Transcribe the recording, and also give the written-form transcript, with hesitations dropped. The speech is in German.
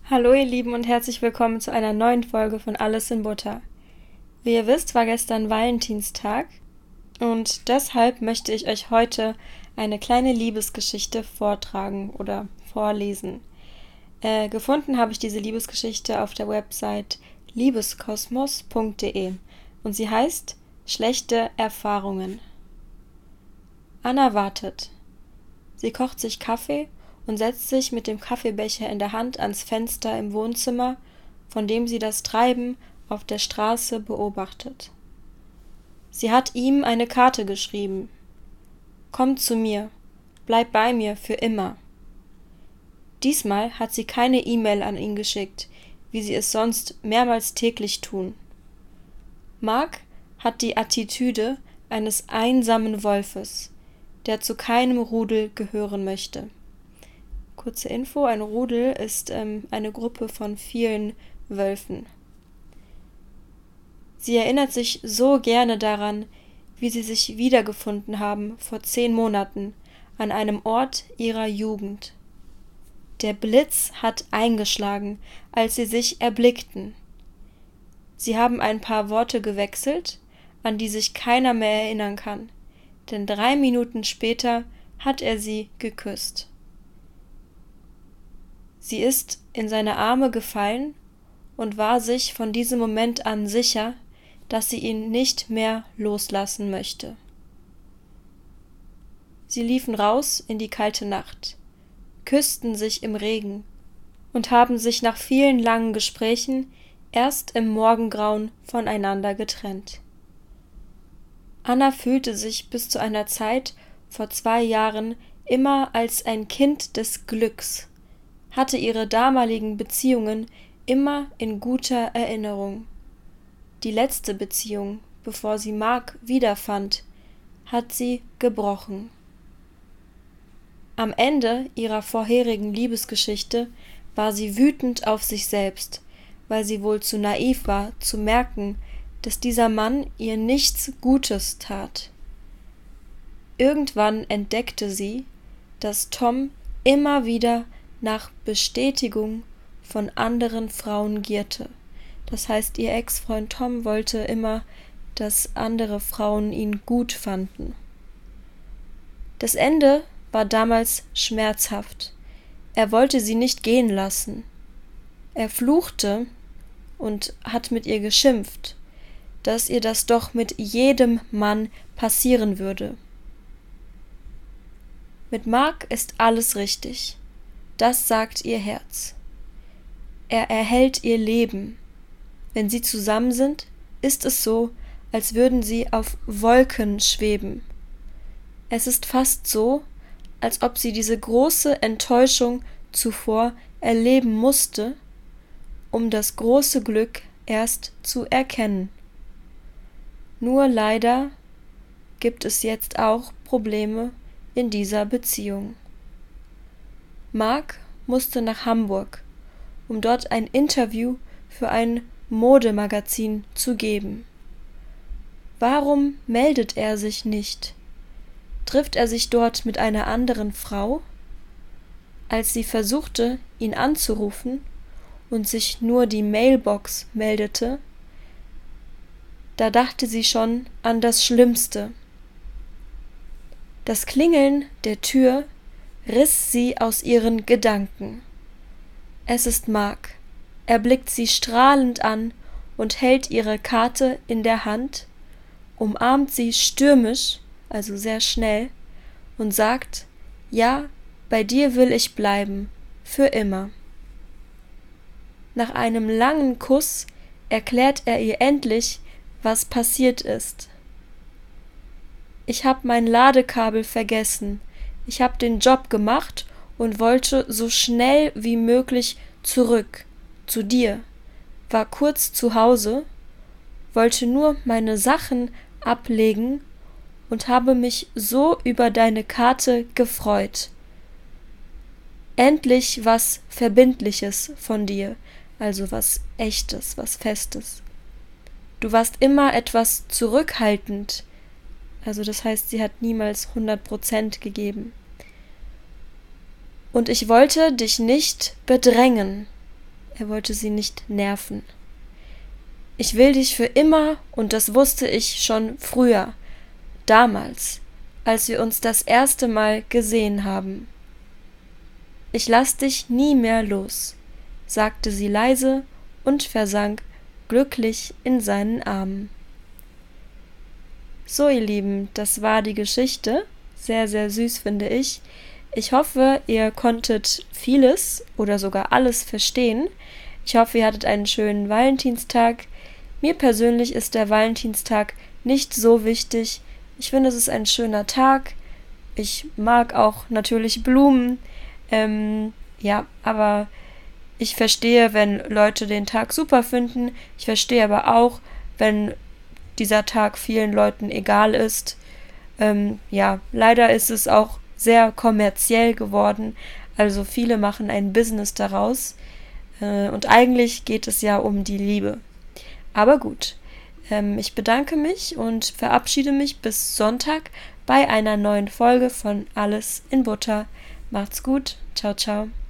Hallo ihr Lieben und herzlich willkommen zu einer neuen Folge von Alles in Butter. Wie ihr wisst, war gestern Valentinstag und deshalb möchte ich euch heute eine kleine Liebesgeschichte vortragen oder vorlesen. Gefunden habe ich diese Liebesgeschichte auf der Website liebeskosmos.de und sie heißt Schlechte Erfahrungen. Anna wartet. Sie kocht sich Kaffee und setzt sich mit dem Kaffeebecher in der Hand ans Fenster im Wohnzimmer, von dem sie das Treiben auf der Straße beobachtet. Sie hat ihm eine Karte geschrieben. Komm zu mir, bleib bei mir für immer. Diesmal hat sie keine E-Mail an ihn geschickt, wie sie es sonst mehrmals täglich tun. Mark hat die Attitüde eines einsamen Wolfes, der zu keinem Rudel gehören möchte. Kurze Info, ein Rudel ist eine Gruppe von vielen Wölfen. Sie erinnert sich so gerne daran, wie sie sich wiedergefunden haben vor 10 Monaten an einem Ort ihrer Jugend. Der Blitz hat eingeschlagen, als sie sich erblickten. Sie haben ein paar Worte gewechselt, an die sich keiner mehr erinnern kann, denn 3 Minuten später hat er sie geküsst. Sie ist in seine Arme gefallen und war sich von diesem Moment an sicher, dass sie ihn nicht mehr loslassen möchte. Sie liefen raus in die kalte Nacht, küssten sich im Regen und haben sich nach vielen langen Gesprächen erst im Morgengrauen voneinander getrennt. Anna fühlte sich bis zu einer Zeit vor 2 Jahren immer als ein Kind des Glücks, hatte ihre damaligen Beziehungen immer in guter Erinnerung. Die letzte Beziehung, bevor sie Mark wiederfand, hat sie gebrochen. Am Ende ihrer vorherigen Liebesgeschichte war sie wütend auf sich selbst, weil sie wohl zu naiv war, zu merken, dass dieser Mann ihr nichts Gutes tat. Irgendwann entdeckte sie, dass Tom immer wieder nach Bestätigung von anderen Frauen gierte. Das heißt, ihr Ex-Freund Tom wollte immer, dass andere Frauen ihn gut fanden. Das Ende war damals schmerzhaft. Er wollte sie nicht gehen lassen. Er fluchte und hat mit ihr geschimpft, dass ihr das doch mit jedem Mann passieren würde. Mit Mark ist alles richtig. Das sagt ihr Herz. Er erhält ihr Leben. Wenn sie zusammen sind, ist es so, als würden sie auf Wolken schweben. Es ist fast so, als ob sie diese große Enttäuschung zuvor erleben musste, um das große Glück erst zu erkennen. Nur leider gibt es jetzt auch Probleme in dieser Beziehung. Mark musste nach Hamburg, um dort ein Interview für ein Modemagazin zu geben. Warum meldet er sich nicht? Trifft er sich dort mit einer anderen Frau? Als sie versuchte, ihn anzurufen und sich nur die Mailbox meldete, da dachte sie schon an das Schlimmste. Das Klingeln der Tür riss sie aus ihren Gedanken. Es ist Mark. Er blickt sie strahlend an und hält ihre Karte in der Hand, umarmt sie stürmisch, also sehr schnell, und sagt: Ja, bei dir will ich bleiben, für immer. Nach einem langen Kuss erklärt er ihr endlich, was passiert ist. Ich hab mein Ladekabel vergessen. Ich hab den Job gemacht und wollte so schnell wie möglich zurück, zu dir, war kurz zu Hause, wollte nur meine Sachen ablegen und habe mich so über deine Karte gefreut. Endlich was Verbindliches von dir, also was Echtes, was Festes. Du warst immer etwas zurückhaltend, also das heißt, sie hat niemals 100% gegeben. Und ich wollte dich nicht bedrängen. Er wollte sie nicht nerven. Ich will dich für immer und das wusste ich schon früher, damals, als wir uns das erste Mal gesehen haben. Ich lass dich nie mehr los, sagte sie leise und versank glücklich in seinen Armen. So, ihr Lieben, das war die Geschichte. Sehr, sehr süß, finde ich. Ich hoffe, ihr konntet vieles oder sogar alles verstehen. Ich hoffe, ihr hattet einen schönen Valentinstag. Mir persönlich ist der Valentinstag nicht so wichtig. Ich finde, es ist ein schöner Tag. Ich mag auch natürlich Blumen. Aber ich verstehe, wenn Leute den Tag super finden. Ich verstehe aber auch, wenn dieser Tag vielen Leuten egal ist. Leider ist es auch sehr kommerziell geworden. Also viele machen ein Business daraus. Und eigentlich geht es ja um die Liebe. Aber gut, ich bedanke mich und verabschiede mich bis Sonntag bei einer neuen Folge von Alles in Butter. Macht's gut. Ciao, ciao.